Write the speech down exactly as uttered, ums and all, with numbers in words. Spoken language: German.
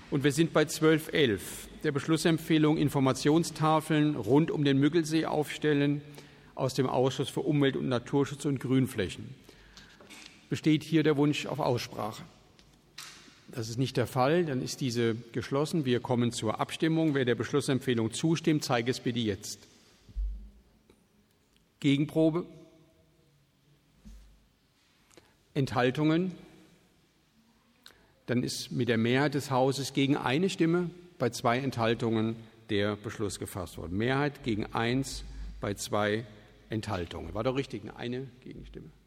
Und wir sind bei zwölf elf, der Beschlussempfehlung Informationstafeln rund um den Müggelsee aufstellen aus dem Ausschuss für Umwelt- und Naturschutz und Grünflächen. Besteht hier der Wunsch auf Aussprache? Das ist nicht der Fall, dann ist diese geschlossen. Wir kommen zur Abstimmung. Wer der Beschlussempfehlung zustimmt, zeige es bitte jetzt. Gegenprobe? Enthaltungen? Dann ist mit der Mehrheit des Hauses gegen eine Stimme bei zwei Enthaltungen der Beschluss gefasst worden. Mehrheit gegen eins bei zwei Enthaltungen. War doch richtig, eine Gegenstimme.